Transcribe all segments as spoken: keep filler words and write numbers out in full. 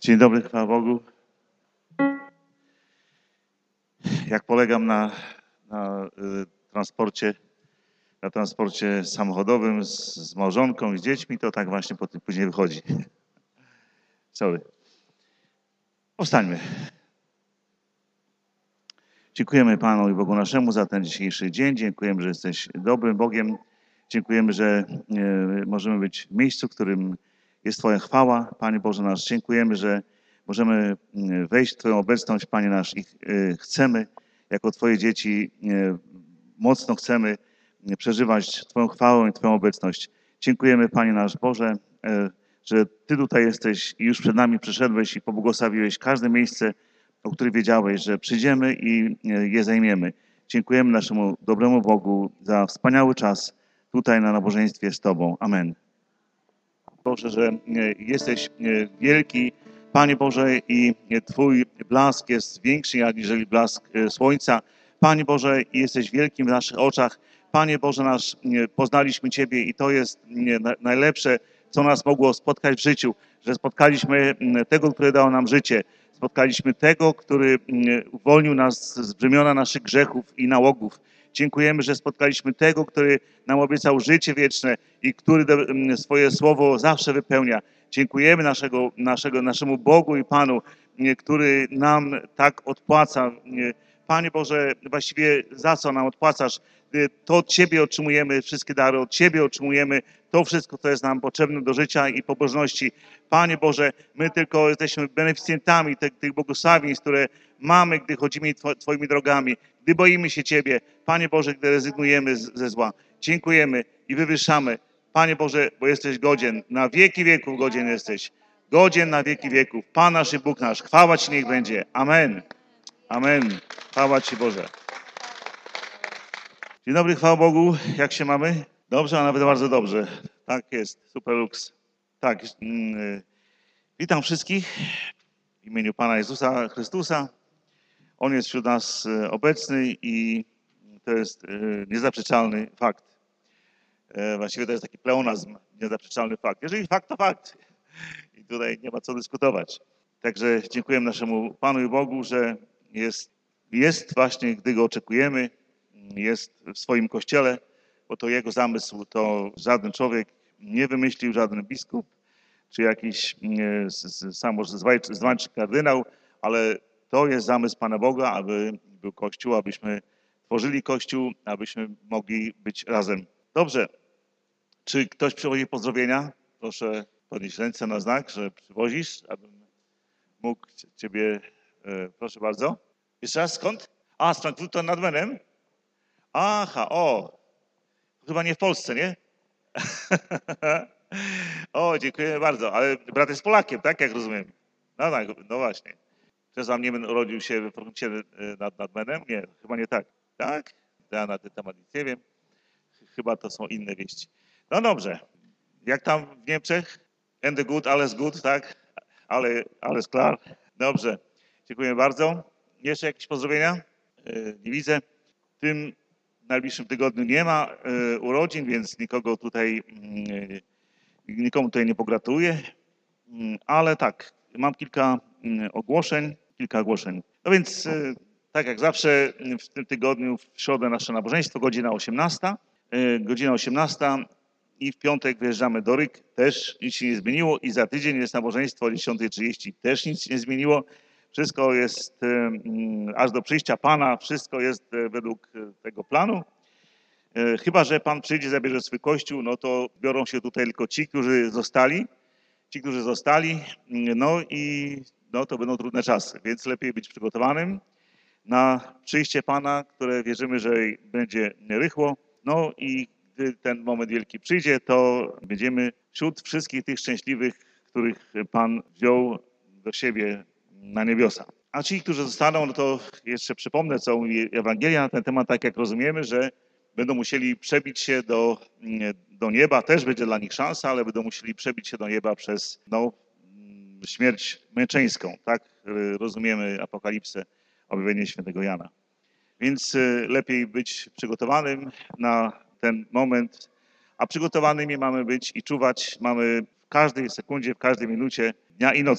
Dzień dobry, chwała Bogu. Jak polegam na, na y, transporcie, na transporcie samochodowym z, z małżonką i z dziećmi, to tak właśnie potem później wychodzi. Sorry. Powstańmy. Dziękujemy Panu i Bogu naszemu za ten dzisiejszy dzień. Dziękujemy, że jesteś dobrym Bogiem. Dziękujemy, że y, możemy być w miejscu, w którym jest Twoja chwała. Panie Boże nasz, dziękujemy, że możemy wejść w Twoją obecność, Panie nasz, i chcemy, jako Twoje dzieci, mocno chcemy przeżywać Twoją chwałę i Twoją obecność. Dziękujemy, Panie nasz Boże, że Ty tutaj jesteś i już przed nami przyszedłeś i pobłogosławiłeś każde miejsce, o którym wiedziałeś, że przyjdziemy i je zajmiemy. Dziękujemy naszemu dobremu Bogu za wspaniały czas tutaj na nabożeństwie z Tobą. Amen. Boże, że jesteś wielki, Panie Boże, i Twój blask jest większy aniżeli blask słońca. Panie Boże, jesteś wielkim w naszych oczach. Panie Boże nasz, poznaliśmy Ciebie i to jest najlepsze, co nas mogło spotkać w życiu, że spotkaliśmy tego, który dał nam życie. Spotkaliśmy tego, który uwolnił nas z brzemiona naszych grzechów i nałogów. Dziękujemy, że spotkaliśmy tego, który nam obiecał życie wieczne i który swoje słowo zawsze wypełnia. Dziękujemy naszego, naszego, naszemu Bogu i Panu, który nam tak odpłaca. Panie Boże, właściwie za co nam odpłacasz? To od Ciebie otrzymujemy wszystkie dary, od Ciebie otrzymujemy to wszystko, co jest nam potrzebne do życia i pobożności. Panie Boże, my tylko jesteśmy beneficjentami tych, tych błogosławieństw, które mamy, gdy chodzimy Twoimi drogami, gdy boimy się Ciebie. Panie Boże, gdy rezygnujemy ze zła. Dziękujemy i wywyższamy. Panie Boże, bo jesteś godzien, na wieki wieków godzien jesteś. Godzien na wieki wieków. Pan nasz i Bóg nasz. Chwała Ci niech będzie. Amen. Amen. Chwała Ci Boże. Dzień dobry, chwała Bogu. Jak się mamy? Dobrze, a nawet bardzo dobrze. Tak jest. Super lux. Tak. Yy, witam wszystkich w imieniu Pana Jezusa Chrystusa. On jest wśród nas obecny i to jest yy, niezaprzeczalny fakt. Yy, właściwie to jest taki pleonazm, niezaprzeczalny fakt. Jeżeli fakt, to fakt. I tutaj nie ma co dyskutować. Także dziękuję naszemu Panu i Bogu, że jest, jest właśnie, gdy Go oczekujemy, jest w swoim Kościele, bo to Jego zamysł, to żaden człowiek nie wymyślił, żaden biskup, czy jakiś sam zwańczy kardynał, ale to jest zamysł Pana Boga, aby był Kościół, abyśmy tworzyli Kościół, abyśmy mogli być razem. Dobrze. Czy ktoś przywozi pozdrowienia? Proszę podnieść ręce na znak, że przywozisz, abym mógł Ciebie... Proszę bardzo. Jeszcze raz, skąd? A, z Frankfurtu nad Menem? Aha, o. Chyba nie w Polsce, nie? O, dziękuję bardzo. Ale brat jest Polakiem, tak? Jak rozumiem. No tak, no właśnie. Czesław Niemen urodził się w Frankfurcie nad, nad Menem? Nie, chyba nie tak. Tak? Ja na ten temat nic nie wiem. Chyba to są inne wieści. No dobrze. Jak tam w Niemczech? And the good, alles good, tak? Ale, alles klar. Dobrze. Dziękuję bardzo. Jeszcze jakieś pozdrowienia? Nie widzę. W tym najbliższym tygodniu nie ma urodzin, więc nikogo tutaj, nikomu tutaj nie pogratuluję. Ale tak, mam kilka ogłoszeń, kilka ogłoszeń. No więc tak jak zawsze w tym tygodniu, w środę nasze nabożeństwo, godzina osiemnasta. Godzina osiemnasta i w piątek wyjeżdżamy do Ryk, też nic się nie zmieniło i za tydzień jest nabożeństwo o dziesiąta trzydzieści, też nic się nie zmieniło. Wszystko jest aż do przyjścia Pana, wszystko jest według tego planu. Chyba że Pan przyjdzie, zabierze swój Kościół, no to biorą się tutaj tylko ci, którzy zostali, ci, którzy zostali, no i no to będą trudne czasy, więc lepiej być przygotowanym na przyjście Pana, które wierzymy, że będzie rychło. No i gdy ten moment wielki przyjdzie, to będziemy wśród wszystkich tych szczęśliwych, których Pan wziął do siebie na niebiosa. A ci, którzy zostaną, no to jeszcze przypomnę, co mówi Ewangelia na ten temat, tak jak rozumiemy, że będą musieli przebić się do, do nieba, też będzie dla nich szansa, ale będą musieli przebić się do nieba przez no, śmierć męczeńską, tak rozumiemy Apokalipsę, objawienie świętego Jana. Więc lepiej być przygotowanym na ten moment, a przygotowanymi mamy być i czuwać mamy w każdej sekundzie, w każdej minucie dnia i nocy.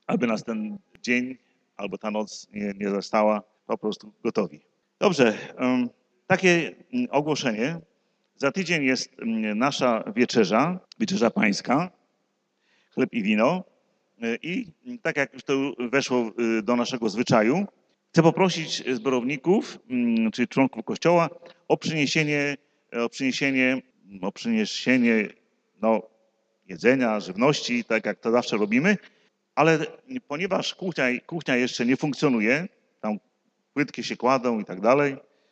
aby nas ten dzień albo ta noc nie, nie zastała po prostu gotowi. Dobrze, um, takie ogłoszenie. Za tydzień jest nasza wieczerza, wieczerza pańska, chleb i wino. I tak jak już to weszło do naszego zwyczaju, chcę poprosić zborowników, czyli członków Kościoła o przyniesienie, o przyniesienie, o przyniesienie no, jedzenia, żywności, tak jak to zawsze robimy, ale ponieważ kuchnia, kuchnia jeszcze nie funkcjonuje, tam płytki się kładą i tak dalej,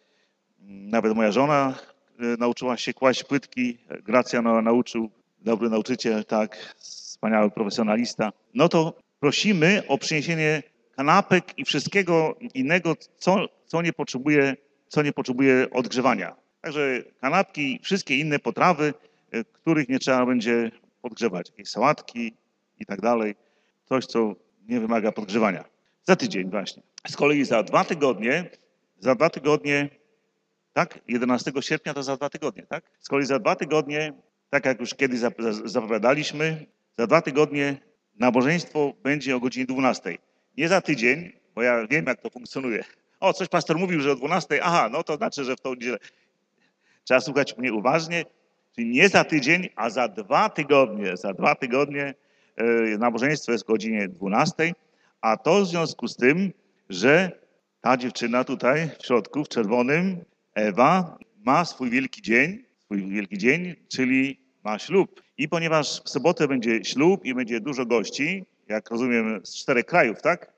nawet moja żona nauczyła się kłaść płytki, Gracjan nauczył, dobry nauczyciel, tak, wspaniały profesjonalista, no to prosimy o przyniesienie kanapek i wszystkiego innego, co, co, nie potrzebuje, co nie potrzebuje odgrzewania. Także kanapki, wszystkie inne potrawy, których nie trzeba będzie podgrzewać. Jakieś sałatki i tak dalej. Coś, co nie wymaga podgrzewania. Za tydzień właśnie. Z kolei za dwa tygodnie, za dwa tygodnie, tak? jedenastego sierpnia to za dwa tygodnie, tak? Z kolei za dwa tygodnie, tak jak już kiedyś zapowiadaliśmy, za dwa tygodnie nabożeństwo będzie o godzinie dwunastej. Nie za tydzień, bo ja wiem, jak to funkcjonuje. O, coś pastor mówił, że o dwunastej, aha, no to znaczy, że w tą niedzielę. Trzeba słuchać mnie uważnie, czyli nie za tydzień, a za dwa tygodnie. Za dwa tygodnie yy, nabożeństwo jest o godzinie dwunastej, a to w związku z tym, że ta dziewczyna tutaj w środku, w czerwonym, Ewa, ma swój wielki dzień, swój wielki dzień, czyli ma ślub. I ponieważ w sobotę będzie ślub i będzie dużo gości, jak rozumiem z czterech krajów, tak?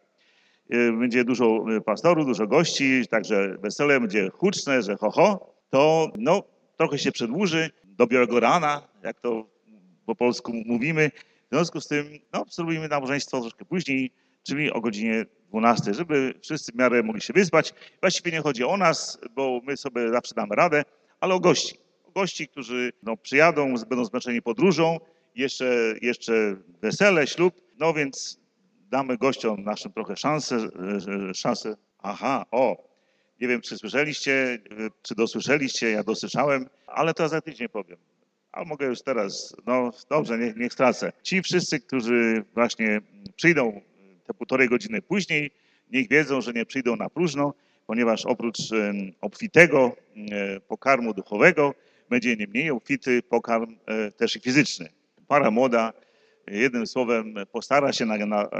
Będzie dużo pastorów, dużo gości, także wesele będzie huczne, że ho, ho, to no, trochę się przedłuży do białego rana, jak to po polsku mówimy. W związku z tym no, zrobimy nabożeństwo troszkę później, czyli o godzinie dwunastej, żeby wszyscy w miarę mogli się wyspać. Właściwie nie chodzi o nas, bo my sobie zawsze damy radę, ale o gości. O gości, którzy no, przyjadą, będą zmęczeni podróżą, jeszcze, jeszcze wesele, ślub, no więc damy gościom naszym trochę szansę, szansę. Aha, o, nie wiem, czy słyszeliście, czy dosłyszeliście, ja dosłyszałem, ale to za tydzień powiem. A mogę już teraz, no dobrze, niech, niech stracę. Ci wszyscy, którzy właśnie przyjdą te półtorej godziny później, niech wiedzą, że nie przyjdą na próżno, ponieważ oprócz obfitego pokarmu duchowego będzie nie mniej obfity pokarm też i fizyczny. Para młoda, jednym słowem, postara się na, na,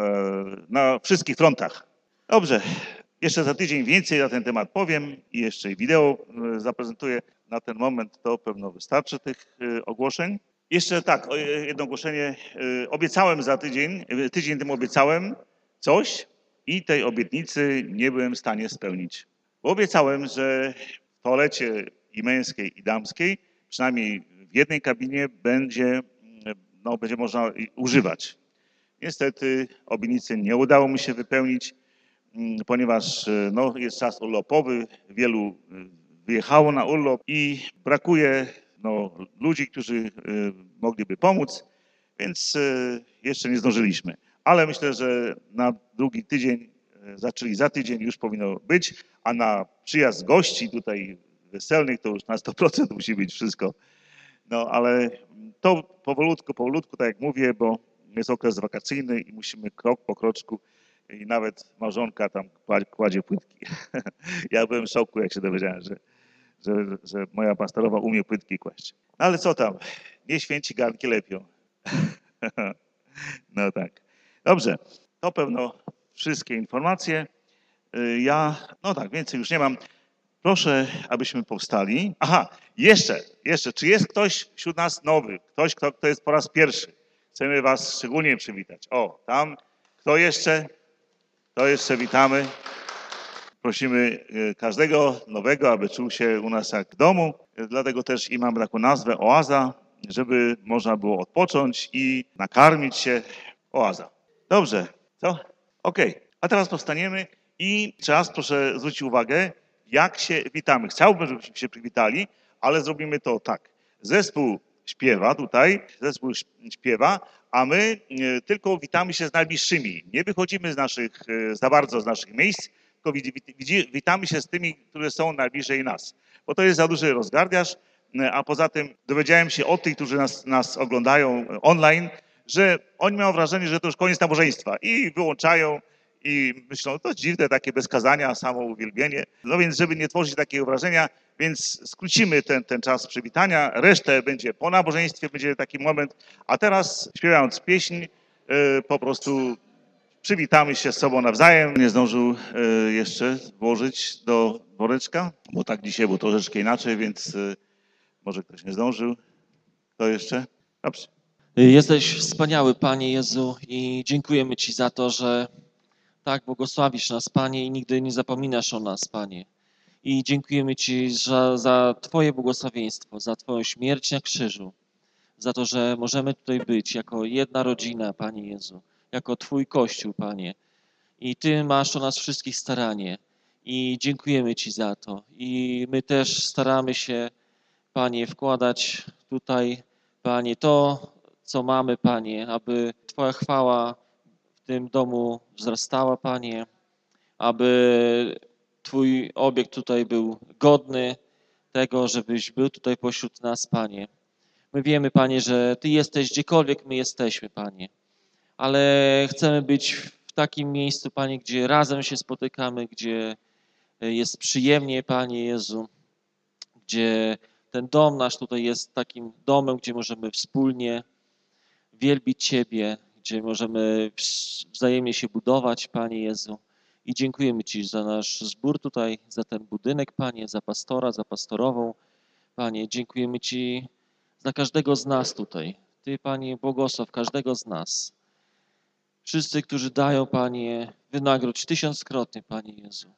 na wszystkich frontach. Dobrze, jeszcze za tydzień więcej na ten temat powiem i jeszcze wideo zaprezentuję. Na ten moment to pewno wystarczy tych ogłoszeń. Jeszcze tak, jedno ogłoszenie. Obiecałem za tydzień, tydzień temu obiecałem coś i tej obietnicy nie byłem w stanie spełnić. Bo obiecałem, że w toalecie i męskiej, i damskiej, przynajmniej w jednej kabinie będzie, no, będzie można używać. Niestety obietnicy nie udało mi się wypełnić, ponieważ no, jest czas urlopowy, wielu wyjechało na urlop i brakuje no, ludzi, którzy mogliby pomóc, więc jeszcze nie zdążyliśmy. Ale myślę, że na drugi tydzień, czyli za tydzień już powinno być, a na przyjazd gości tutaj weselnych to już na sto procent musi być wszystko. No ale to powolutku, powolutku, tak jak mówię, bo jest okres wakacyjny i musimy krok po kroczku i nawet małżonka tam kładzie płytki. Ja byłem w szoku, jak się dowiedziałem, że, że, że moja pastorowa umie płytki kłaść. No ale co tam, nie święci garnki lepią. No tak. Dobrze, to pewno wszystkie informacje. Ja, no tak, więcej już nie mam. Proszę, abyśmy powstali. Aha, jeszcze, jeszcze, czy jest ktoś wśród nas nowy? Ktoś, kto, kto jest po raz pierwszy? Chcemy was szczególnie przywitać. O, tam, kto jeszcze? Kto jeszcze? Witamy. Prosimy każdego nowego, aby czuł się u nas jak w domu. Dlatego też i mamy taką nazwę Oaza, żeby można było odpocząć i nakarmić się. Oaza. Dobrze, co? Okej, okay. A teraz powstaniemy i czas, proszę zwrócić uwagę, jak się witamy. Chciałbym, żebyśmy się przywitali, ale zrobimy to tak. Zespół śpiewa tutaj, zespół śpiewa, a my tylko witamy się z najbliższymi. Nie wychodzimy z naszych, za bardzo z naszych miejsc, tylko witamy się z tymi, którzy są najbliżej nas. Bo to jest za duży rozgardiaż, a poza tym dowiedziałem się od tych, którzy nas, nas oglądają online, że oni mają wrażenie, że to już koniec nabożeństwa i wyłączają i myślą, to dziwne, takie bez kazania, samo uwielbienie. No więc, żeby nie tworzyć takiego wrażenia, więc skrócimy ten, ten czas przywitania, resztę będzie po nabożeństwie, będzie taki moment, a teraz śpiewając pieśń, yy, po prostu przywitamy się z sobą nawzajem. Nie zdążył yy, jeszcze włożyć do woreczka, bo tak dzisiaj było troszeczkę inaczej, więc yy, może ktoś nie zdążył. Kto jeszcze? Dobrze. Jesteś wspaniały, Panie Jezu, i dziękujemy Ci za to, że tak błogosławisz nas, Panie, i nigdy nie zapominasz o nas, Panie. I dziękujemy Ci za, za Twoje błogosławieństwo, za Twoją śmierć na krzyżu, za to, że możemy tutaj być jako jedna rodzina, Panie Jezu, jako Twój Kościół, Panie. I Ty masz o nas wszystkich staranie i dziękujemy Ci za to. I my też staramy się, Panie, wkładać tutaj, Panie, to, co mamy, Panie, aby Twoja chwała w tym domu wzrastała, Panie, aby Twój obiekt tutaj był godny tego, żebyś był tutaj pośród nas, Panie. My wiemy, Panie, że Ty jesteś gdziekolwiek my jesteśmy, Panie, ale chcemy być w takim miejscu, Panie, gdzie razem się spotykamy, gdzie jest przyjemnie, Panie Jezu, gdzie ten dom nasz tutaj jest takim domem, gdzie możemy wspólnie wielbić Ciebie, gdzie możemy wzajemnie się budować, Panie Jezu. I dziękujemy Ci za nasz zbór tutaj, za ten budynek, Panie, za pastora, za pastorową. Panie, dziękujemy Ci za każdego z nas tutaj. Ty, Panie, błogosław każdego z nas. Wszyscy, którzy dają, Panie, wynagrodź tysiąckrotnie, Panie Jezu,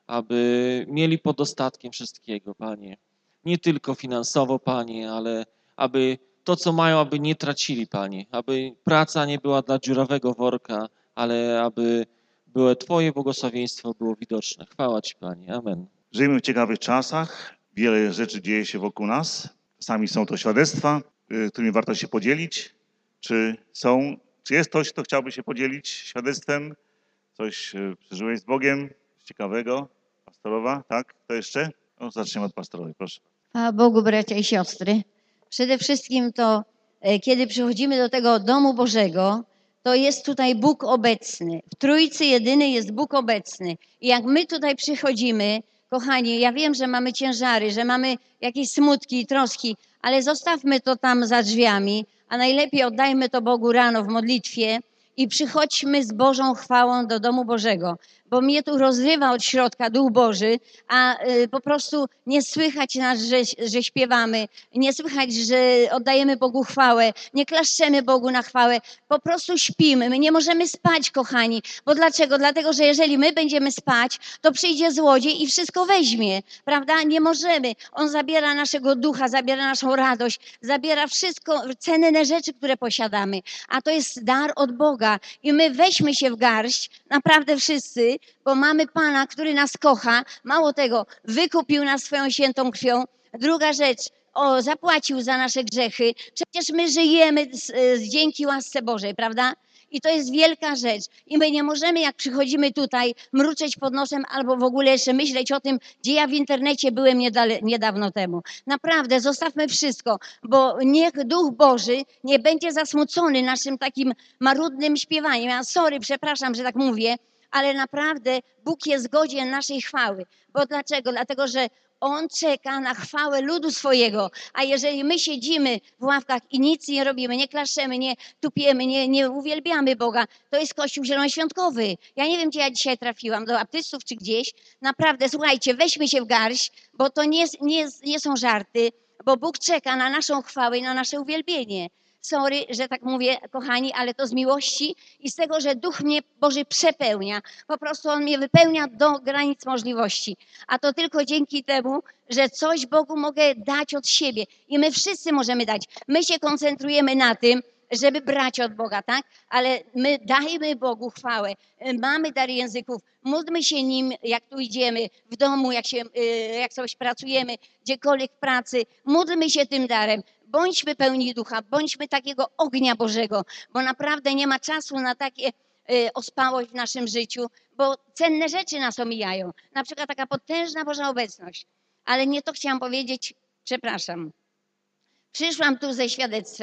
aby mieli podostatkiem wszystkiego, Panie. Nie tylko finansowo, Panie, ale aby to, co mają, aby nie tracili, Panie. Aby praca nie była dla dziurawego worka, ale aby było Twoje błogosławieństwo było widoczne. Chwała Ci, Panie. Amen. Żyjemy w ciekawych czasach. Wiele rzeczy dzieje się wokół nas. Czasami są to świadectwa, którymi warto się podzielić. Czy są, czy jest ktoś, kto chciałby się podzielić świadectwem? Coś przeżyłeś z Bogiem ciekawego? Pastorowa, tak? Kto jeszcze? No, zaczniemy od pastorowej, proszę. A Bogu, bracia i siostry. Przede wszystkim to, kiedy przychodzimy do tego domu Bożego, to jest tutaj Bóg obecny. W Trójcy jedyny jest Bóg obecny. I jak my tutaj przychodzimy, kochani, ja wiem, że mamy ciężary, że mamy jakieś smutki i troski, ale zostawmy to tam za drzwiami, a najlepiej oddajmy to Bogu rano w modlitwie i przychodźmy z Bożą chwałą do domu Bożego, bo mnie tu rozrywa od środka Duch Boży, a y, po prostu nie słychać nas, że, że śpiewamy, nie słychać, że oddajemy Bogu chwałę, nie klaszczemy Bogu na chwałę, po prostu śpimy. My nie możemy spać, kochani, bo dlaczego? Dlatego, że jeżeli my będziemy spać, to przyjdzie złodziej i wszystko weźmie, prawda? Nie możemy. On zabiera naszego ducha, zabiera naszą radość, zabiera wszystko, cenne rzeczy, które posiadamy, a to jest dar od Boga i my weźmy się w garść, naprawdę wszyscy, bo mamy Pana, który nas kocha. Mało tego, wykupił nas swoją świętą krwią. Druga rzecz, o, zapłacił za nasze grzechy. Przecież my żyjemy z, z, dzięki łasce Bożej, prawda? I to jest wielka rzecz. I my nie możemy, jak przychodzimy tutaj, mruczeć pod nosem albo w ogóle jeszcze myśleć o tym, gdzie ja w internecie byłem niedale, niedawno temu. Naprawdę, zostawmy wszystko, bo niech Duch Boży nie będzie zasmucony naszym takim marudnym śpiewaniem. Ja sorry, przepraszam, że tak mówię, ale naprawdę Bóg jest godzien naszej chwały. Bo dlaczego? Dlatego, że On czeka na chwałę ludu swojego, a jeżeli my siedzimy w ławkach i nic nie robimy, nie klaszczemy, nie tupiemy, nie, nie uwielbiamy Boga, to jest Kościół zielonoświątkowy. Ja nie wiem, gdzie ja dzisiaj trafiłam, do baptystów czy gdzieś. Naprawdę, słuchajcie, weźmy się w garść, bo to nie, nie, nie są żarty, bo Bóg czeka na naszą chwałę i na nasze uwielbienie. Sorry, że tak mówię, kochani, ale to z miłości i z tego, że Duch mnie Boży przepełnia. Po prostu On mnie wypełnia do granic możliwości. A to tylko dzięki temu, że coś Bogu mogę dać od siebie. I my wszyscy możemy dać. My się koncentrujemy na tym, żeby brać od Boga, tak? Ale my dajmy Bogu chwałę. Mamy dar języków. Módlmy się Nim, jak tu idziemy, w domu, jak, się, jak coś pracujemy, gdziekolwiek w pracy. Módlmy się tym darem. Bądźmy pełni ducha, bądźmy takiego ognia Bożego, bo naprawdę nie ma czasu na takie y, ospałość w naszym życiu, bo cenne rzeczy nas omijają. Na przykład taka potężna Boża obecność. Ale nie to chciałam powiedzieć, przepraszam. Przyszłam tu ze świadectwem,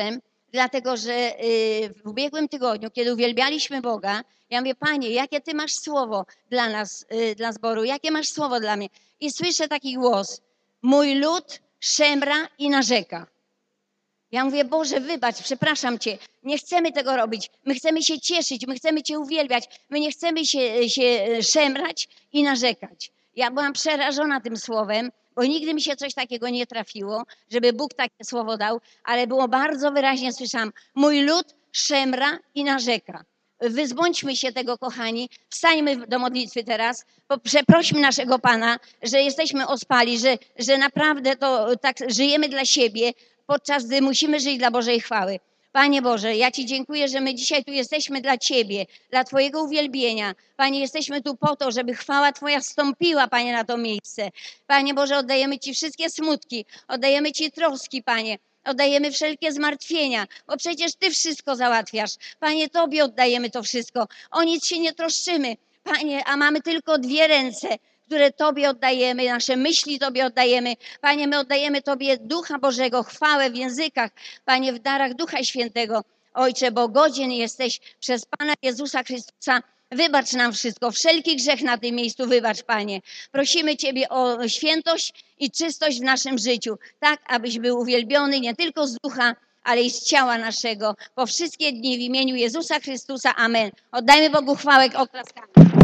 dlatego że y, w ubiegłym tygodniu, kiedy uwielbialiśmy Boga, ja mówię, Panie, jakie Ty masz słowo dla nas, y, dla zboru, jakie masz słowo dla mnie? I słyszę taki głos, mój lud szemra i narzeka. Ja mówię, Boże, wybacz, przepraszam Cię, nie chcemy tego robić, my chcemy się cieszyć, my chcemy Cię uwielbiać, my nie chcemy się, się szemrać i narzekać. Ja byłam przerażona tym słowem, bo nigdy mi się coś takiego nie trafiło, żeby Bóg takie słowo dał, ale było bardzo wyraźnie, słyszałam, mój lud szemra i narzeka. Wyzbądźmy się tego, kochani, wstańmy do modlitwy teraz, przeprośmy naszego Pana, że jesteśmy ospali, że, że naprawdę to tak żyjemy dla siebie, podczas gdy musimy żyć dla Bożej chwały. Panie Boże, ja Ci dziękuję, że my dzisiaj tu jesteśmy dla Ciebie, dla Twojego uwielbienia. Panie, jesteśmy tu po to, żeby chwała Twoja stąpiła, Panie, na to miejsce. Panie Boże, oddajemy Ci wszystkie smutki, oddajemy Ci troski, Panie. Oddajemy wszelkie zmartwienia, bo przecież Ty wszystko załatwiasz. Panie, Tobie oddajemy to wszystko. O nic się nie troszczymy. Panie, a mamy tylko dwie ręce, które Tobie oddajemy, nasze myśli Tobie oddajemy. Panie, my oddajemy Tobie Ducha Bożego, chwałę w językach, Panie, w darach Ducha Świętego. Ojcze, bo godzien jesteś przez Pana Jezusa Chrystusa. Wybacz nam wszystko, wszelki grzech na tym miejscu wybacz, Panie. Prosimy Ciebie o świętość i czystość w naszym życiu, tak abyś był uwielbiony nie tylko z ducha, ale i z ciała naszego po wszystkie dni w imieniu Jezusa Chrystusa. Amen. Oddajmy Bogu chwałę oklaskami.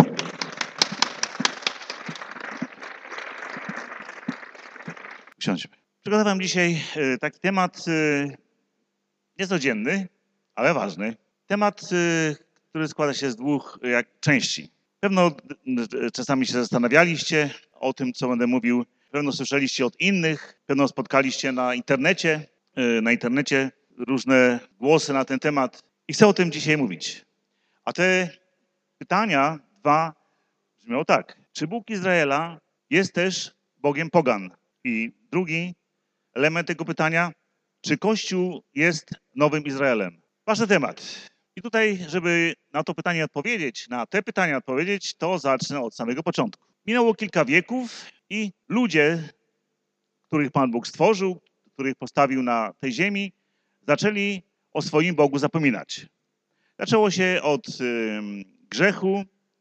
Usiądźmy. Przygotowałem dzisiaj e, taki temat e, niecodzienny, ale ważny. Temat, e, który składa się z dwóch e, jak części. Pewno e, czasami się zastanawialiście o tym, co będę mówił. Pewno słyszeliście od innych, pewno spotkaliście na internecie, e, na internecie różne głosy na ten temat i chcę o tym dzisiaj mówić. A te pytania dwa brzmią tak. Czy Bóg Izraela jest też Bogiem pogan? I drugi element tego pytania, czy Kościół jest nowym Izraelem? Ważny temat. I tutaj, żeby na to pytanie odpowiedzieć, na te pytania odpowiedzieć, to zacznę od samego początku. Minęło kilka wieków i ludzie, których Pan Bóg stworzył, których postawił na tej ziemi, zaczęli o swoim Bogu zapominać. Zaczęło się od y, grzechu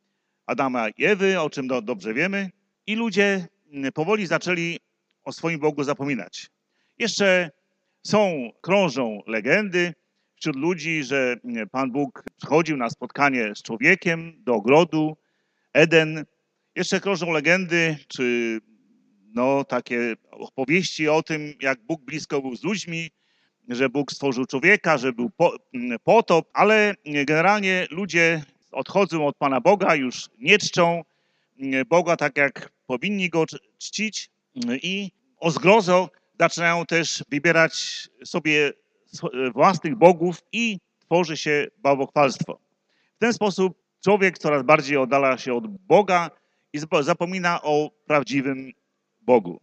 Adama i Ewy, o czym do, dobrze wiemy, i ludzie y, powoli zaczęli o swoim Bogu zapominać. Jeszcze są, krążą legendy wśród ludzi, że Pan Bóg przychodził na spotkanie z człowiekiem do ogrodu Eden. Jeszcze krążą legendy, czy no, takie opowieści o tym, jak Bóg blisko był z ludźmi, że Bóg stworzył człowieka, że był po, potop, ale generalnie ludzie odchodzą od Pana Boga, już nie czczą Boga tak, jak powinni Go czcić i o zgrozo zaczynają też wybierać sobie własnych bogów i tworzy się bałwochwalstwo. W ten sposób człowiek coraz bardziej oddala się od Boga i zapomina o prawdziwym Bogu.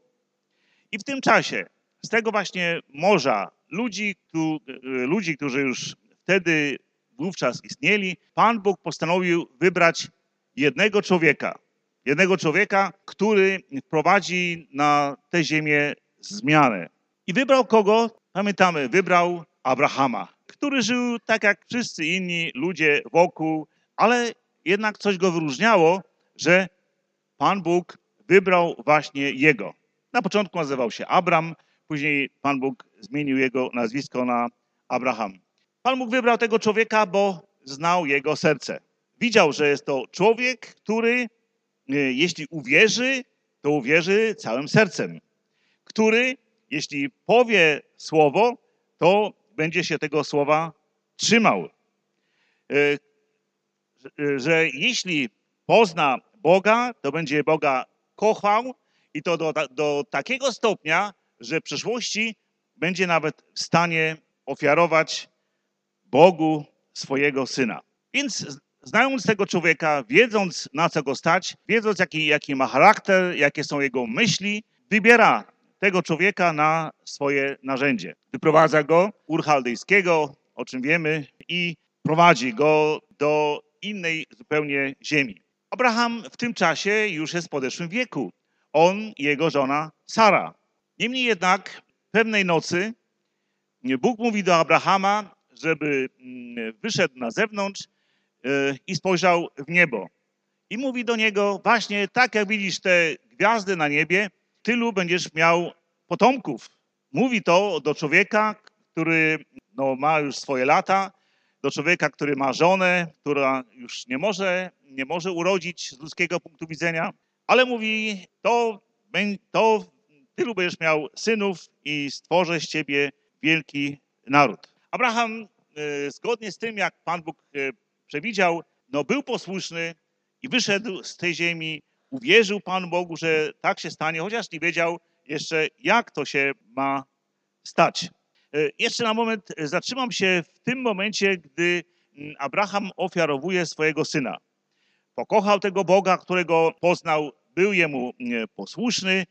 I w tym czasie z tego właśnie morza ludzi, tu, ludzi, którzy już wtedy wówczas istnieli, Pan Bóg postanowił wybrać jednego człowieka. Jednego człowieka, który wprowadzi na tę ziemię zmianę. I wybrał kogo? Pamiętamy, wybrał Abrahama, który żył tak jak wszyscy inni ludzie wokół, ale jednak coś go wyróżniało, że Pan Bóg wybrał właśnie jego. Na początku nazywał się Abram, później Pan Bóg zmienił jego nazwisko na Abraham. Pan Bóg wybrał tego człowieka, bo znał jego serce. Widział, że jest to człowiek, który jeśli uwierzy, to uwierzy całym sercem. Który, jeśli powie słowo, to będzie się tego słowa trzymał. Że jeśli pozna Boga, to będzie Boga kochał i to do, do takiego stopnia, że w przyszłości będzie nawet w stanie ofiarować Bogu swojego Syna. Więc znając tego człowieka, wiedząc na co go stać, wiedząc jaki, jaki ma charakter, jakie są jego myśli, wybiera tego człowieka na swoje narzędzie. Wyprowadza go Ur Chaldejskiego, o czym wiemy, i prowadzi go do innej zupełnie ziemi. Abraham w tym czasie już jest w podeszłym wieku. On i jego żona Sara. Niemniej jednak pewnej nocy Bóg mówi do Abrahama, żeby wyszedł na zewnątrz i spojrzał w niebo. I mówi do niego, właśnie tak jak widzisz te gwiazdy na niebie, tylu będziesz miał potomków. Mówi to do człowieka, który no, ma już swoje lata, do człowieka, który ma żonę, która już nie może, nie może urodzić z ludzkiego punktu widzenia, ale mówi, to, to tylu będziesz miał synów i stworzę z ciebie wielki naród. Abraham, e, zgodnie z tym, jak Pan Bóg e, przewidział, no, był posłuszny i wyszedł z tej ziemi, uwierzył Panu Bogu, że tak się stanie, chociaż nie wiedział jeszcze, jak to się ma stać. E, jeszcze na moment zatrzymam się w tym momencie, gdy Abraham ofiarowuje swojego syna. Pokochał tego Boga, którego poznał, był jemu posłuszny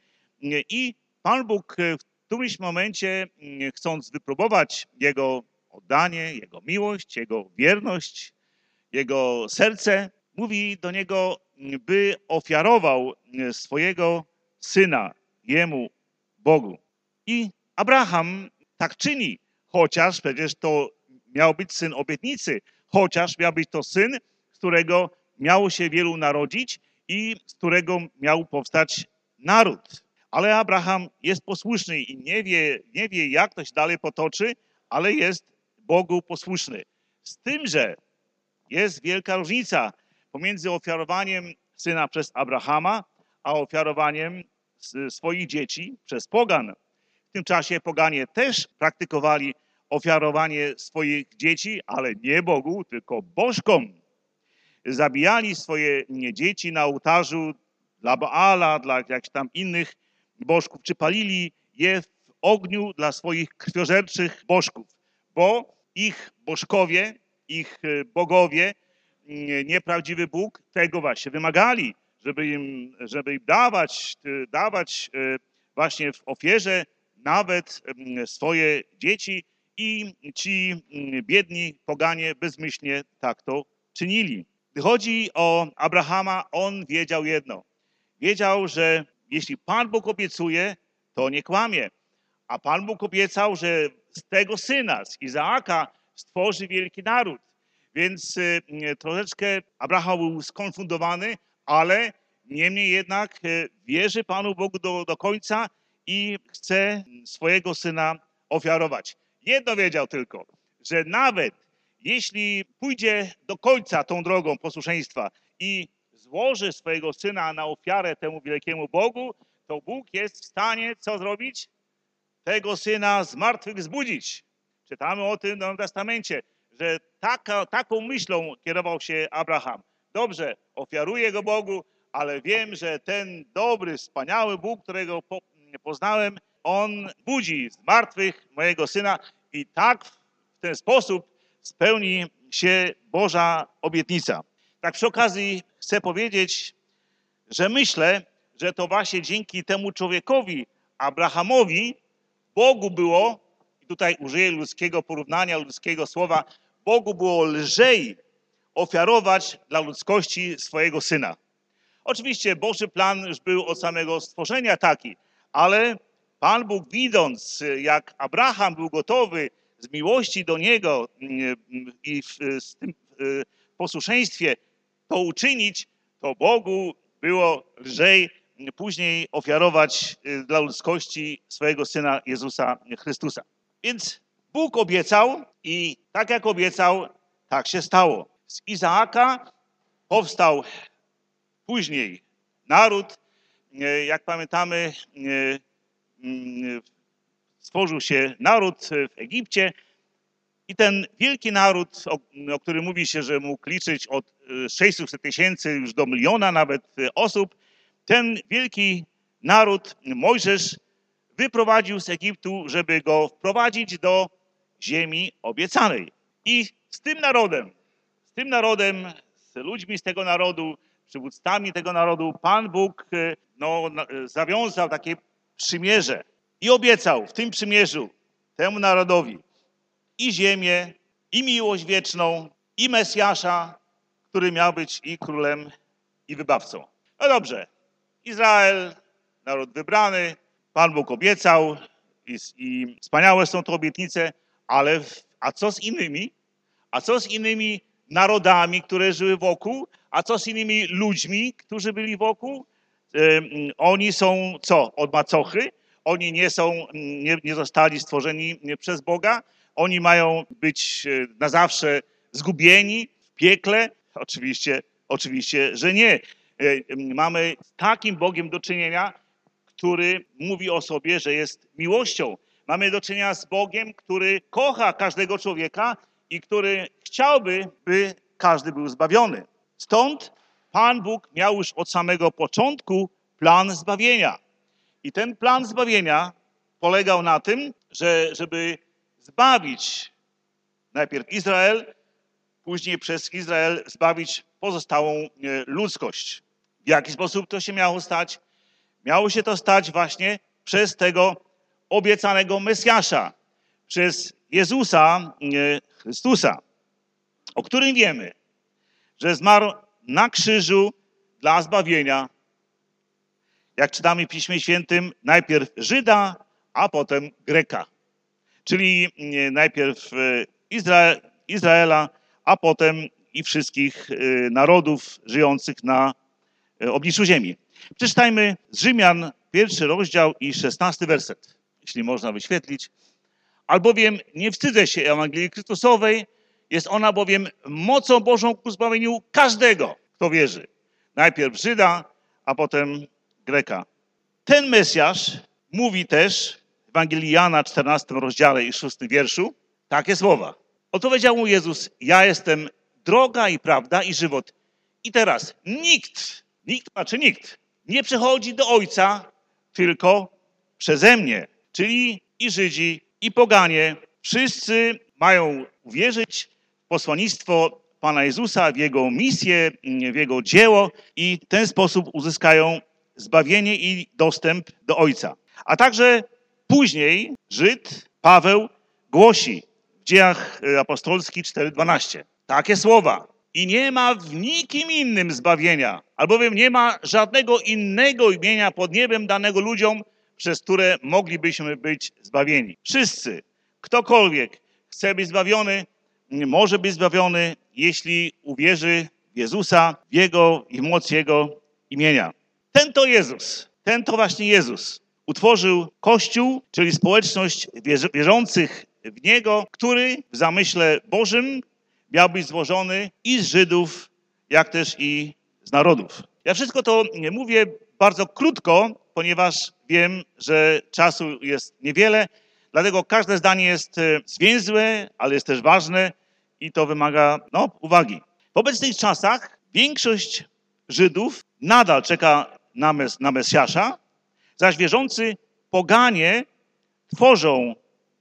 i Pan Bóg w którymś momencie, chcąc wypróbować jego oddanie, jego miłość, jego wierność, jego serce, mówi do niego, by ofiarował swojego syna jemu, Bogu. I Abraham tak czyni, chociaż przecież to miał być syn obietnicy, chociaż miał być to syn, z którego miało się wielu narodzić i z którego miał powstać naród. Ale Abraham jest posłuszny i nie wie, nie wie, jak to się dalej potoczy, ale jest Bogu posłuszny. Z tym, że jest wielka różnica pomiędzy ofiarowaniem syna przez Abrahama, a ofiarowaniem swoich dzieci przez pogan. W tym czasie poganie też praktykowali ofiarowanie swoich dzieci, ale nie Bogu, tylko bożkom. Zabijali swoje dzieci na ołtarzu dla Baala, dla jakichś tam innych bożków, czy palili je w ogniu dla swoich krwiożerczych bożków, bo ich bożkowie, ich bogowie, nieprawdziwy Bóg tego właśnie wymagali, żeby im, żeby im dawać, dawać właśnie w ofierze nawet swoje dzieci i ci biedni poganie bezmyślnie tak to czynili. Gdy chodzi o Abrahama, on wiedział jedno. Wiedział, że jeśli Pan Bóg obiecuje, to nie kłamie. A Pan Bóg obiecał, że z tego syna, z Izaaka, stworzy wielki naród. Więc y, troszeczkę Abraham był skonfundowany, ale niemniej jednak y, wierzy Panu Bogu do, do końca i chce swojego syna ofiarować. Jedno wiedział tylko, że nawet jeśli pójdzie do końca tą drogą posłuszeństwa i złoży swojego syna na ofiarę temu wielkiemu Bogu, to Bóg jest w stanie co zrobić? Tego syna z martwych wzbudzić. Czytamy o tym w Nowym Testamencie, że taka, taką myślą kierował się Abraham. Dobrze, ofiaruję go Bogu, ale wiem, że ten dobry, wspaniały Bóg, którego po, poznałem, on budzi z martwych mojego syna i tak w ten sposób spełni się Boża obietnica. Tak przy okazji chcę powiedzieć, że myślę, że to właśnie dzięki temu człowiekowi, Abrahamowi, Bogu było, i tutaj użyję ludzkiego porównania, ludzkiego słowa, Bogu było lżej ofiarować dla ludzkości swojego syna. Oczywiście Boży plan już był od samego stworzenia taki, ale Pan Bóg, widząc, jak Abraham był gotowy z miłości do Niego i w, z tym posłuszeństwie to uczynić, to Bogu było lżej później ofiarować dla ludzkości swojego Syna Jezusa Chrystusa. Więc Bóg obiecał i tak jak obiecał, tak się stało. Z Izaaka powstał później naród. Jak pamiętamy, stworzył się naród w Egipcie i ten wielki naród, o, o którym mówi się, że mógł liczyć od sześćset tysięcy już do miliona nawet osób, ten wielki naród Mojżesz wyprowadził z Egiptu, żeby go wprowadzić do ziemi obiecanej. I z tym narodem, z tym narodem, z ludźmi z tego narodu, przywódcami tego narodu, Pan Bóg no, zawiązał takie przymierze i obiecał w tym przymierzu temu narodowi i ziemię, i miłość wieczną, i Mesjasza, który miał być i królem, i wybawcą. No dobrze, Izrael, naród wybrany, Pan Bóg obiecał i, i wspaniałe są to obietnice, ale w, a co z innymi? A co z innymi narodami, które żyły wokół? A co z innymi ludźmi, którzy byli wokół? Oni są co? Od macochy? Oni nie są, nie, nie zostali stworzeni przez Boga? Oni mają być na zawsze zgubieni w piekle? Oczywiście, oczywiście, że nie. Mamy z takim Bogiem do czynienia, który mówi o sobie, że jest miłością. Mamy do czynienia z Bogiem, który kocha każdego człowieka i który chciałby, by każdy był zbawiony. Stąd Pan Bóg miał już od samego początku plan zbawienia. I ten plan zbawienia polegał na tym, że żeby zbawić najpierw Izrael, później przez Izrael zbawić pozostałą ludzkość. W jaki sposób to się miało stać? Miało się to stać właśnie przez tego obiecanego Mesjasza, przez Jezusa Chrystusa, o którym wiemy, że zmarł na krzyżu dla zbawienia, jak czytamy w Piśmie Świętym, najpierw Żyda, a potem Greka. Czyli najpierw Izrael, Izraela, a potem i wszystkich narodów żyjących na obliczu ziemi. Przeczytajmy z Rzymian pierwszy rozdział i szesnasty werset, jeśli można wyświetlić. Albowiem nie wstydzę się Ewangelii Chrystusowej, jest ona bowiem mocą Bożą ku zbawieniu każdego, kto wierzy. Najpierw Żyda, a potem Greka. Ten Mesjasz mówi też w Ewangelii Jana, czternastym rozdziale i szóstym wierszu takie słowa. Odpowiedział mu Jezus, ja jestem droga i prawda i żywot. I teraz nikt, nikt, znaczy nikt, nie przychodzi do Ojca tylko przeze mnie. Czyli i Żydzi, i poganie, wszyscy mają uwierzyć w posłannictwo Pana Jezusa, w Jego misję, w Jego dzieło i w ten sposób uzyskają zbawienie i dostęp do Ojca. A także później Żyd Paweł głosi w Dziejach Apostolskich cztery dwanaście takie słowa. I nie ma w nikim innym zbawienia, albowiem nie ma żadnego innego imienia pod niebem danego ludziom, przez które moglibyśmy być zbawieni. Wszyscy, ktokolwiek chce być zbawiony, może być zbawiony, jeśli uwierzy w Jezusa, w Jego i w moc Jego imienia. Ten to Jezus, ten to właśnie Jezus utworzył Kościół, czyli społeczność wierzących w Niego, który w zamyśle Bożym miał być złożony i z Żydów, jak też i z narodów. Ja wszystko to mówię bardzo krótko, ponieważ wiem, że czasu jest niewiele, dlatego każde zdanie jest zwięzłe, ale jest też ważne i to wymaga no, uwagi. W obecnych czasach większość Żydów nadal czeka na, mes, na Mesjasza, zaś wierzący poganie tworzą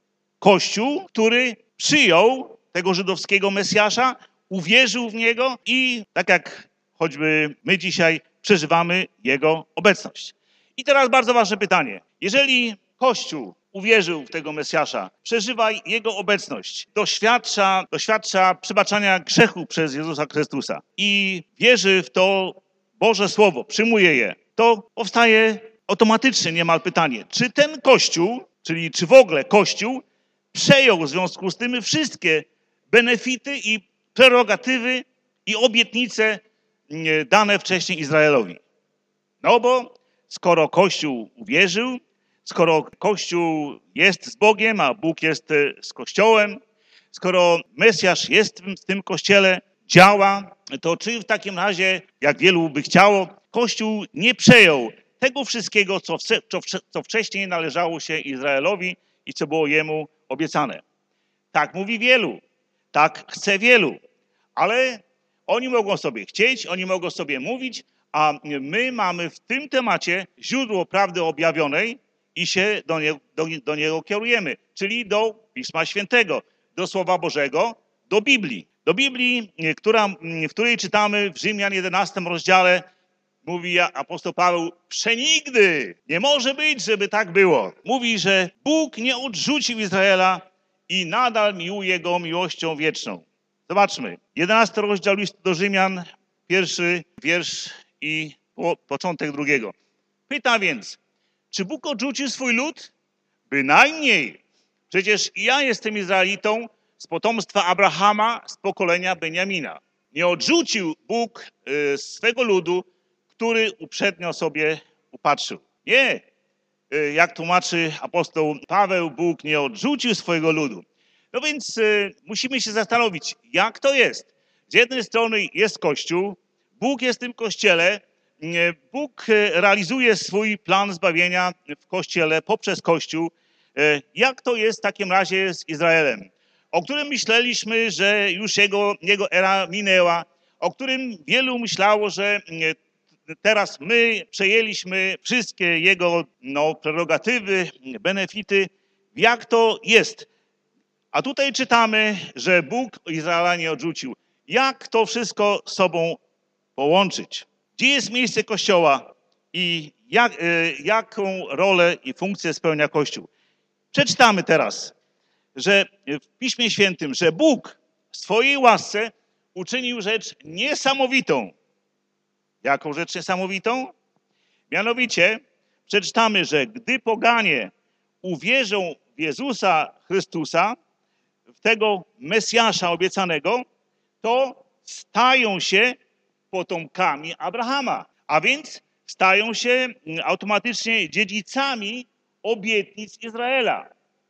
Kościół, który przyjął tego żydowskiego Mesjasza, uwierzył w Niego i tak jak choćby my dzisiaj przeżywamy Jego obecność. I teraz bardzo ważne pytanie. Jeżeli Kościół uwierzył w tego Mesjasza, przeżywa Jego obecność, doświadcza, doświadcza przebaczania grzechu przez Jezusa Chrystusa i wierzy w to Boże Słowo, przyjmuje je, to powstaje automatycznie niemal pytanie, czy ten Kościół, czyli czy w ogóle Kościół przejął w związku z tym wszystkie benefity i prerogatywy i obietnice dane wcześniej Izraelowi. No bo skoro Kościół uwierzył, skoro Kościół jest z Bogiem, a Bóg jest z Kościołem, skoro Mesjasz jest w tym Kościele, działa, to czy w takim razie, jak wielu by chciało, Kościół nie przejął tego wszystkiego, co, co, co wcześniej należało się Izraelowi i co było jemu obiecane. Tak mówi wielu, tak chce wielu, ale oni mogą sobie chcieć, oni mogą sobie mówić, a my mamy w tym temacie źródło prawdy objawionej i się do niego, do, do niego kierujemy, czyli do Pisma Świętego, do Słowa Bożego, do Biblii. Do Biblii, która, w której czytamy w Rzymian jedenastym rozdziale, mówi apostoł Paweł, przenigdy nie może być, żeby tak było. Mówi, że Bóg nie odrzucił Izraela i nadal miłuje go miłością wieczną. Zobaczmy, jedenasty rozdział listu do Rzymian, pierwszy wiersz i po, początek drugiego. Pyta więc, czy Bóg odrzucił swój lud? Bynajmniej. Przecież ja jestem Izraelitą z potomstwa Abrahama, z pokolenia Beniamina. Nie odrzucił Bóg y, swego ludu, który uprzednio sobie upatrzył. Nie. Y, jak tłumaczy apostoł Paweł, Bóg nie odrzucił swojego ludu. No więc y, musimy się zastanowić, jak to jest. Z jednej strony jest Kościół, Bóg jest w tym Kościele, y, Bóg y, realizuje swój plan zbawienia w Kościele, poprzez Kościół. Y, jak to jest w takim razie z Izraelem, o którym myśleliśmy, że już jego, jego era minęła, o którym wielu myślało, że y, teraz my przejęliśmy wszystkie jego no, prerogatywy, benefity. Jak to jest? A tutaj czytamy, że Bóg Izraela nie odrzucił. Jak to wszystko z sobą połączyć? Gdzie jest miejsce Kościoła i jak, y, jaką rolę i funkcję spełnia Kościół? Przeczytamy teraz, że w Piśmie Świętym, że Bóg w swojej łasce uczynił rzecz niesamowitą. Jaką rzecz niesamowitą? Mianowicie przeczytamy, że gdy poganie uwierzą w Jezusa Chrystusa, w tego Mesjasza obiecanego, to stają się potomkami Abrahama. A więc stają się automatycznie dziedzicami obietnic Izraela.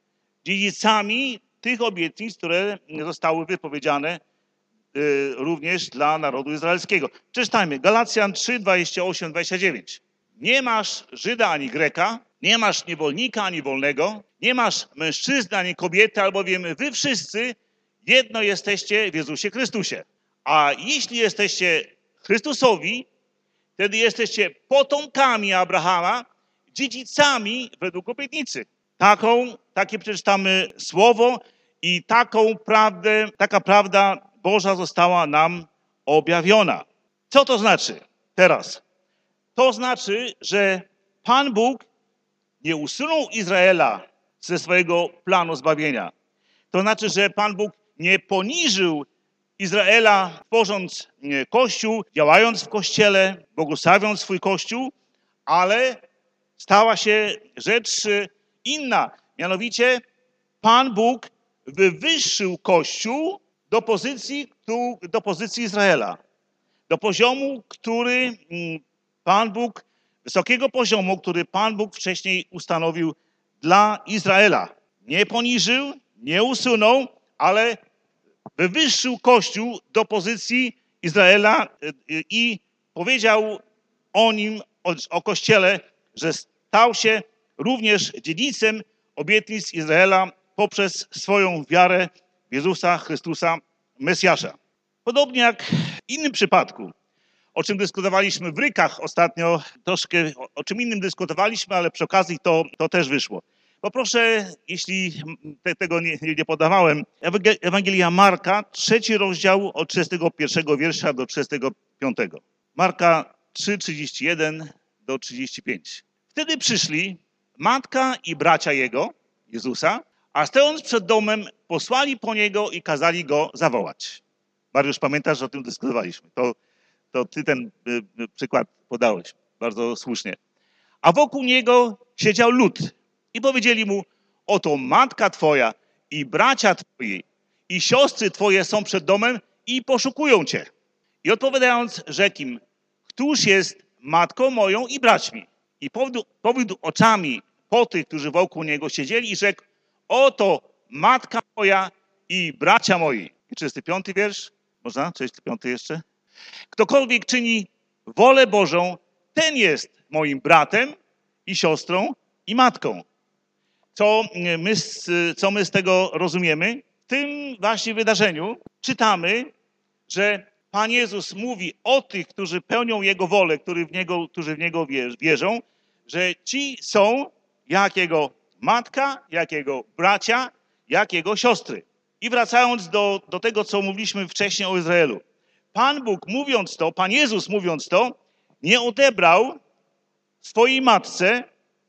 Dziedzicami tych obietnic, które zostały wypowiedziane y, również dla narodu izraelskiego. Przeczytajmy Galacjan trzy, dwadzieścia osiem, dwadzieścia dziewięć. Nie masz Żyda ani Greka, nie masz niewolnika ani wolnego, nie masz mężczyzny ani kobiety, albowiem wy wszyscy jedno jesteście w Jezusie Chrystusie. A jeśli jesteście Chrystusowi, wtedy jesteście potomkami Abrahama, dziedzicami według obietnicy. Taką, takie przeczytamy słowo i taką prawdę, taka prawda Boża została nam objawiona. Co to znaczy teraz? To znaczy, że Pan Bóg nie usunął Izraela ze swojego planu zbawienia. To znaczy, że Pan Bóg nie poniżył Izraela, tworząc Kościół, działając w Kościele, błogosławiąc swój Kościół, ale stała się rzecz inna. Mianowicie Pan Bóg wywyższył Kościół do pozycji, do pozycji Izraela. Do poziomu, który Pan Bóg, wysokiego poziomu, który Pan Bóg wcześniej ustanowił dla Izraela. Nie poniżył, nie usunął, ale wywyższył Kościół do pozycji Izraela i powiedział o nim, o, o Kościele, że stał się również dziedzicem obietnic Izraela poprzez swoją wiarę w Jezusa Chrystusa, Mesjasza. Podobnie jak w innym przypadku, o czym dyskutowaliśmy w Rykach ostatnio, troszkę o, o czym innym dyskutowaliśmy, ale przy okazji to, to też wyszło. Poproszę, jeśli te, tego nie, nie podawałem, Ewangelia Marka, trzeci rozdział od trzydziestego pierwszego wiersza do trzydziestego piątego. Marka trzy, trzydzieści jeden do trzydziestu pięciu. Wtedy przyszli matka i bracia jego, Jezusa, a stojąc przed domem, posłali po niego i kazali go zawołać. Mariusz, pamiętasz, że o tym dyskutowaliśmy. To, to ty ten y, przykład podałeś. Bardzo słusznie. A wokół niego siedział lud i powiedzieli mu, oto matka twoja i bracia twoi i siostry twoje są przed domem i poszukują cię. I odpowiadając, rzekł im, któż jest matką moją i braćmi? I powiódł, powiódł oczami po tych, którzy wokół niego siedzieli i rzekł, oto matka moja i bracia moi. I trzydziesty piąty wiersz, można? trzydziesty piąty jeszcze. Ktokolwiek czyni wolę Bożą, ten jest moim bratem i siostrą i matką. Co my, co my z tego rozumiemy? W tym właśnie wydarzeniu czytamy, że Pan Jezus mówi o tych, którzy pełnią Jego wolę, którzy w Niego, którzy w Niego wierzą, że ci są jak Jego matka, jak Jego bracia, jak Jego siostry. I wracając do, do tego, co mówiliśmy wcześniej o Izraelu. Pan Bóg mówiąc to, Pan Jezus mówiąc to, nie odebrał swojej matce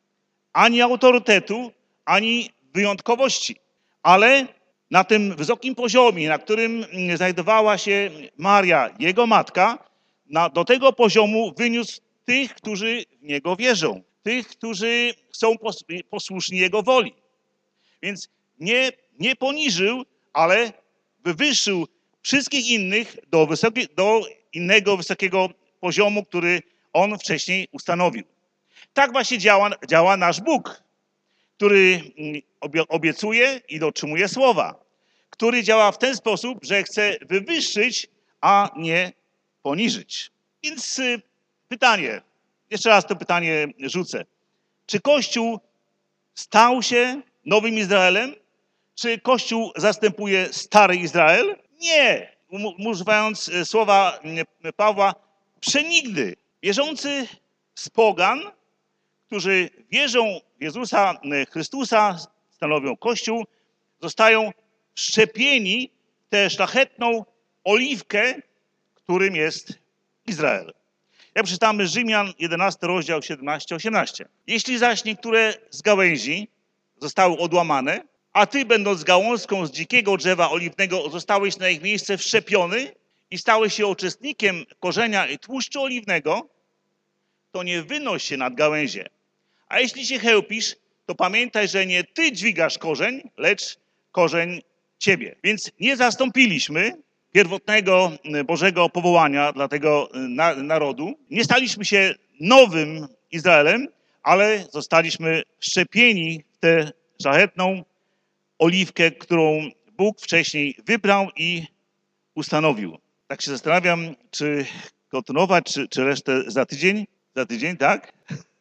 ani autorytetu, ani wyjątkowości. Ale na tym wysokim poziomie, na którym znajdowała się Maria, jego matka, na, do tego poziomu wyniósł tych, którzy w Niego wierzą. tych, którzy są posłuszni Jego woli. Więc nie, nie poniżył, ale wywyższył wszystkich innych do, wysoki, do innego wysokiego poziomu, który On wcześniej ustanowił. Tak właśnie działa, działa nasz Bóg, który obiecuje i dotrzymuje słowa, który działa w ten sposób, że chce wywyższyć, a nie poniżyć. Więc pytanie, jeszcze raz to pytanie rzucę. Czy Kościół stał się nowym Izraelem? Czy Kościół zastępuje stary Izrael? Nie. Używając słowa Pawła, przenigdy. Wierzący z pogan, którzy wierzą w Jezusa Chrystusa, stanowią Kościół, zostają wszczepieni w tę szlachetną oliwkę, którym jest Izrael. Jak przeczytamy Rzymian jedenasty rozdział siedemnaście osiemnaście. Jeśli zaś niektóre z gałęzi zostały odłamane, a ty, będąc gałązką z dzikiego drzewa oliwnego, zostałeś na ich miejsce wszczepiony i stałeś się uczestnikiem korzenia i tłuszczu oliwnego, to nie wynoś się nad gałęzie. A jeśli się chełpisz, to pamiętaj, że nie ty dźwigasz korzeń, lecz korzeń ciebie. Więc nie zastąpiliśmy pierwotnego Bożego powołania dla tego na, narodu. Nie staliśmy się nowym Izraelem, ale zostaliśmy wszczepieni w tę szlachetną oliwkę, którą Bóg wcześniej wybrał i ustanowił. Tak się zastanawiam, czy kontynuować, czy, czy resztę za tydzień? Za tydzień, tak?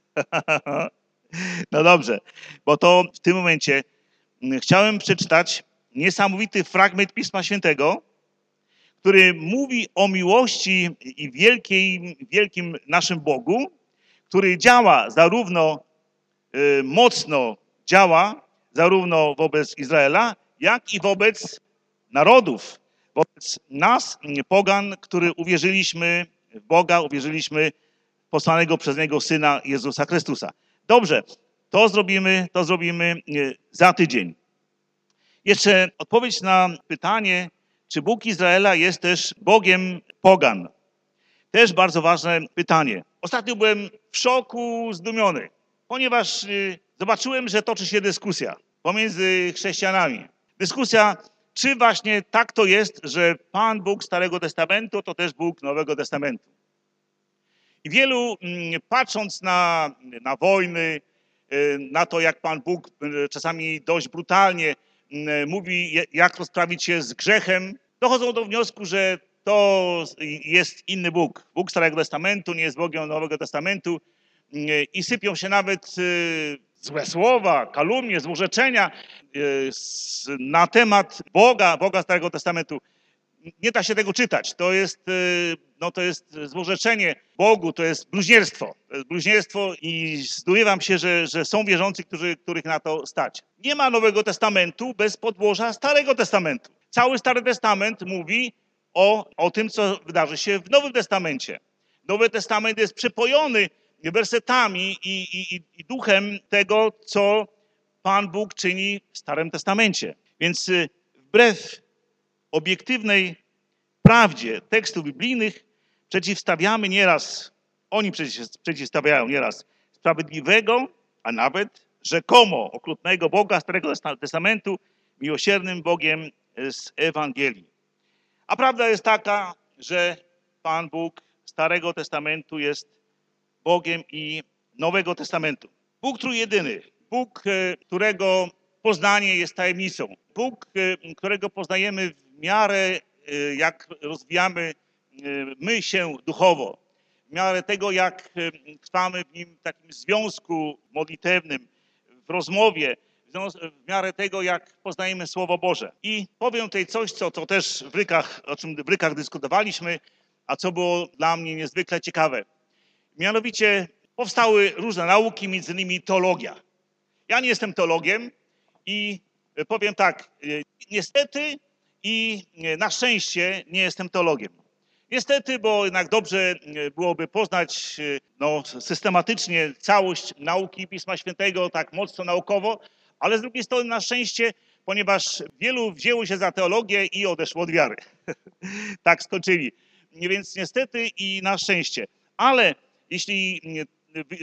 No dobrze, bo to w tym momencie chciałem przeczytać niesamowity fragment Pisma Świętego, który mówi o miłości i wielkiej, wielkim naszym Bogu, który działa zarówno y, mocno działa zarówno wobec Izraela, jak i wobec narodów, wobec nas, pogan, który uwierzyliśmy w Boga, uwierzyliśmy w posłanego przez Niego Syna Jezusa Chrystusa. Dobrze, to zrobimy, to zrobimy za tydzień. Jeszcze odpowiedź na pytanie, czy Bóg Izraela jest też Bogiem pogan? Też bardzo ważne pytanie. Ostatnio byłem w szoku, zdumiony, ponieważ zobaczyłem, że toczy się dyskusja pomiędzy chrześcijanami. Dyskusja, czy właśnie tak to jest, że Pan Bóg Starego Testamentu to też Bóg Nowego Testamentu. I wielu, patrząc na, na wojny, na to, jak Pan Bóg czasami dość brutalnie mówi, jak rozprawić się z grzechem, dochodzą do wniosku, że to jest inny Bóg. Bóg Starego Testamentu nie jest Bogiem Nowego Testamentu i sypią się nawet złe słowa, kalumnie, złorzeczenia na temat Boga, Boga Starego Testamentu. Nie da się tego czytać. To jest, no to jest złorzeczenie Bogu, to jest bluźnierstwo. To jest bluźnierstwo i zdumiewam się, że, że są wierzący, którzy, których na to stać. Nie ma Nowego Testamentu bez podłoża Starego Testamentu. Cały Stary Testament mówi o, o tym, co wydarzy się w Nowym Testamencie. Nowy Testament jest przepojony wersetami i, i, i duchem tego, co Pan Bóg czyni w Starym Testamencie. Więc wbrew obiektywnej prawdzie tekstów biblijnych przeciwstawiamy nieraz, oni przeciwstawiają nieraz sprawiedliwego, a nawet rzekomo okrutnego Boga Starego Testamentu miłosiernym Bogiem z Ewangelii. A prawda jest taka, że Pan Bóg Starego Testamentu jest Bogiem i Nowego Testamentu. Bóg trójjedyny, Bóg, którego poznanie jest tajemnicą. Bóg, którego poznajemy w miarę, jak rozwijamy my się duchowo. W miarę tego, jak trwamy w nim w takim związku modlitewnym, w rozmowie, w miarę tego, jak poznajemy Słowo Boże. I powiem tutaj coś, co to też w Rykach, o czym w Rykach dyskutowaliśmy, a co było dla mnie niezwykle ciekawe. Mianowicie powstały różne nauki, między innymi teologia. Ja nie jestem teologiem i powiem tak, niestety i na szczęście nie jestem teologiem. Niestety, bo jednak dobrze byłoby poznać no, systematycznie całość nauki Pisma Świętego, tak mocno naukowo, ale z drugiej strony na szczęście, ponieważ wielu wzięło się za teologię i odeszło od wiary. Tak skończyli. Więc niestety i na szczęście. Ale jeśli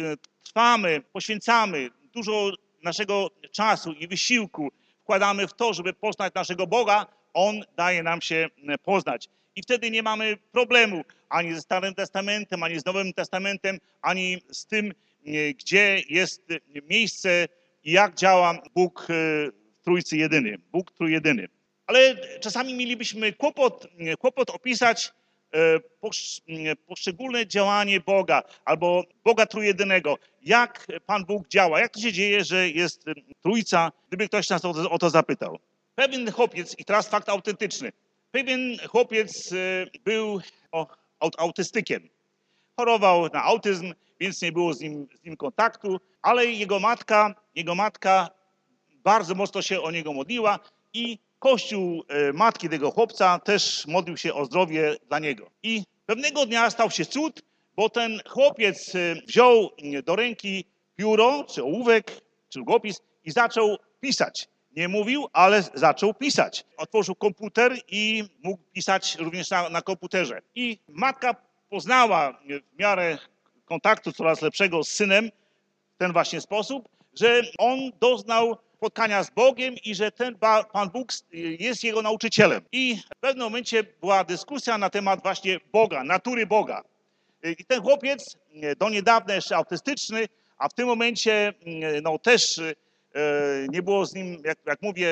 trwamy, poświęcamy dużo naszego czasu i wysiłku, wkładamy w to, żeby poznać naszego Boga, On daje nam się poznać. I wtedy nie mamy problemu ani ze Starym Testamentem, ani z Nowym Testamentem, ani z tym, gdzie jest miejsce i jak działa Bóg Trójcy Jedyny, Bóg Trójjedyny. Ale czasami mielibyśmy kłopot, kłopot opisać poszczególne działanie Boga albo Boga Trójjedynego. Jak Pan Bóg działa, jak to się dzieje, że jest Trójca, gdyby ktoś nas o to, o to zapytał. Pewien chłopiec, i teraz fakt autentyczny, pewien chłopiec był autystykiem. Chorował na autyzm, więc nie było z nim, z nim kontaktu, ale jego matka, jego matka bardzo mocno się o niego modliła i Kościół matki tego chłopca też modlił się o zdrowie dla niego. I pewnego dnia stał się cud, bo ten chłopiec wziął do ręki pióro, czy ołówek, czy długopis i zaczął pisać. Nie mówił, ale zaczął pisać. Otworzył komputer i mógł pisać również na, na komputerze. I matka poznała w miarę kontaktu coraz lepszego z synem w ten właśnie sposób, że on doznał spotkania z Bogiem i że ten Pan Bóg jest jego nauczycielem. I w pewnym momencie była dyskusja na temat właśnie Boga, natury Boga. I ten chłopiec, do niedawna jeszcze autystyczny, a w tym momencie no, też nie było z nim, jak, jak mówię,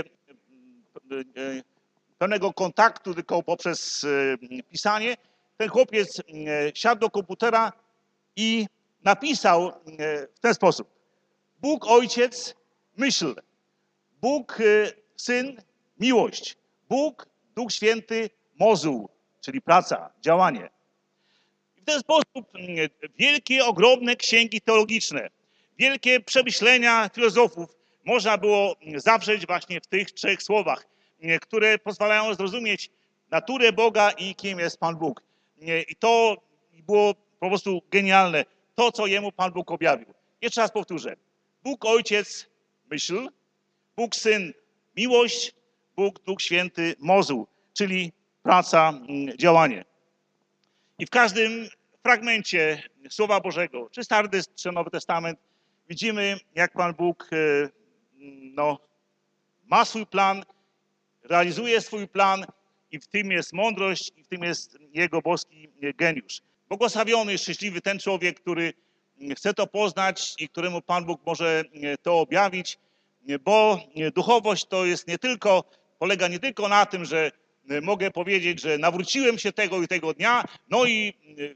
pełnego kontaktu, tylko poprzez pisanie. Ten chłopiec siadł do komputera i napisał w ten sposób. Bóg Ojciec, myśl. Bóg Syn, miłość. Bóg Duch Święty, mozuł, czyli praca, działanie. I w ten sposób wielkie, ogromne księgi teologiczne, wielkie przemyślenia filozofów można było zawrzeć właśnie w tych trzech słowach, które pozwalają zrozumieć naturę Boga i kim jest Pan Bóg. I to było po prostu genialne, to co Jemu Pan Bóg objawił. Jeszcze raz powtórzę. Bóg Ojciec, myśl. Bóg Syn, miłość. Bóg Duch Święty, mozuł, czyli praca, działanie. I w każdym fragmencie Słowa Bożego, czy Stary, czy Nowy Testament, widzimy, jak Pan Bóg no, ma swój plan, realizuje swój plan i w tym jest mądrość, i w tym jest Jego boski geniusz. Błogosławiony, szczęśliwy ten człowiek, który chce to poznać i któremu Pan Bóg może to objawić, bo duchowość to jest nie tylko, polega nie tylko na tym, że mogę powiedzieć, że nawróciłem się tego i tego dnia, no i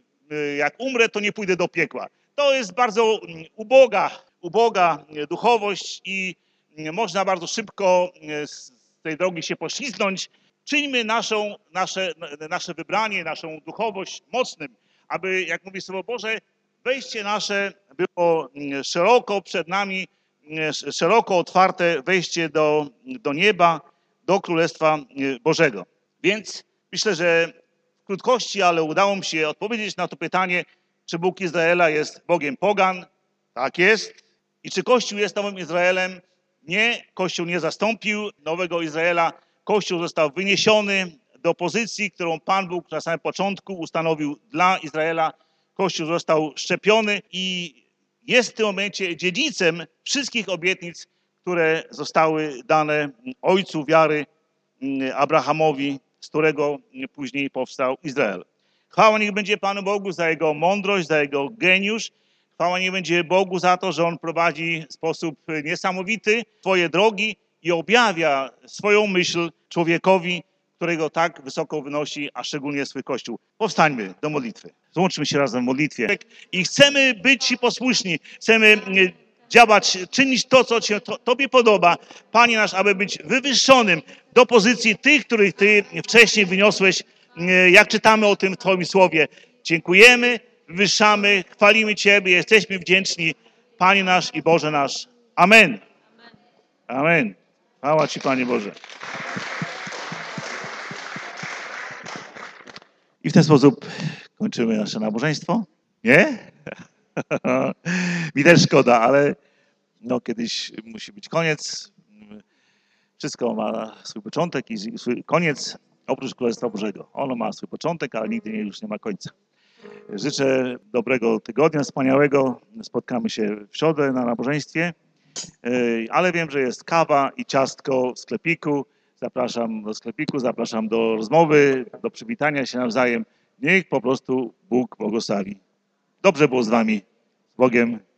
jak umrę, to nie pójdę do piekła. To jest bardzo uboga, uboga duchowość i można bardzo szybko z tej drogi się poślizgnąć. Czyńmy naszą, nasze, nasze wybranie, naszą duchowość mocnym, aby, jak mówi Słowo Boże, wejście nasze było szeroko przed nami, szeroko otwarte wejście do, do nieba, do Królestwa Bożego. Więc myślę, że w krótkości, ale udało mi się odpowiedzieć na to pytanie, czy Bóg Izraela jest Bogiem pogan? Tak jest. I czy Kościół jest nowym Izraelem? Nie, Kościół nie zastąpił nowego Izraela. Kościół został wyniesiony do pozycji, którą Pan Bóg na samym początku ustanowił dla Izraela. Kościół został szczepiony i jest w tym momencie dziedzicem wszystkich obietnic, które zostały dane ojcu wiary Abrahamowi, z którego później powstał Izrael. Chwała niech będzie Panu Bogu za Jego mądrość, za Jego geniusz. Chwała niech będzie Bogu za to, że On prowadzi w sposób niesamowity swoje drogi i objawia swoją myśl człowiekowi, którego tak wysoko wynosi, a szczególnie swój Kościół. Powstańmy do modlitwy. Złączmy się razem w modlitwie i chcemy być Ci posłuszni. Chcemy działać, czynić to, co Ci, to, Tobie podoba, Panie nasz, aby być wywyższonym do pozycji tych, których Ty wcześniej wyniosłeś, jak czytamy o tym w Twoim Słowie. Dziękujemy, wywyższamy, chwalimy Ciebie, jesteśmy wdzięczni, Panie nasz i Boże nasz. Amen. Amen. Chwała Ci, Panie Boże. I w ten sposób kończymy nasze nabożeństwo. Nie? Mi też szkoda, ale no kiedyś musi być koniec. Wszystko ma swój początek i swój koniec, oprócz Królestwa Bożego. Ono ma swój początek, ale nigdy już nie ma końca. Życzę dobrego tygodnia, wspaniałego. Spotkamy się w środę na nabożeństwie, ale wiem, że jest kawa i ciastko w sklepiku. Zapraszam do sklepiku, zapraszam do rozmowy, do przywitania się nawzajem. Niech po prostu Bóg błogosławi. Dobrze było z wami. Z Bogiem.